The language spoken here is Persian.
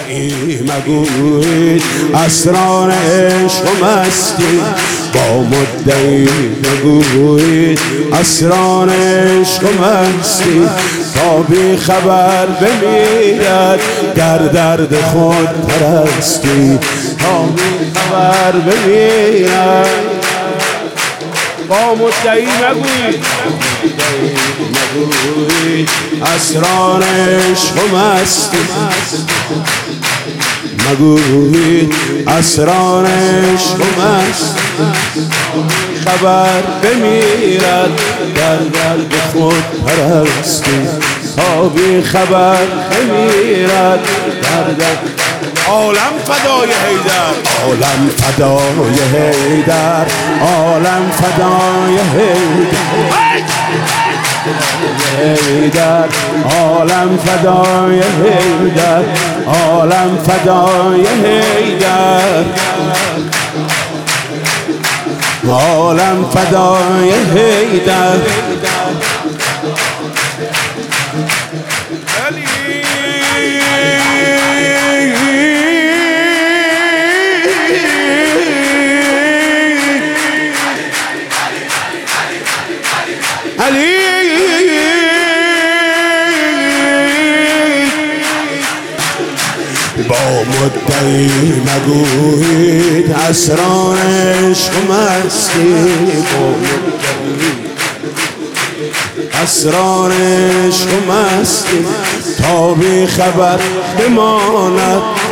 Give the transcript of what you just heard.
مدعی مگویید اسرار عشق و مستی، با مدعی مگویید اسرار عشق و مستی، تا بی خبر بمیرد در درد خود پرستی، تا بی خبر بمیرد. با مدعی مگویید اسرار عشق و مستی، مگویید اسرار عشق و مستی، خبر بمیرد در درد خود پرستی، تا بی خبر بمیرد در درد. عالم فدای حیدر، عالم فدای حیدر، عالم فدای حیدر، عالم فدای حیدر، عالم فدای حیدر، عالم فدای حیدر. علی با مدعی مگویید اسرار عشق و مستی، اسرار عشق و مستی، تا بی خبر بماند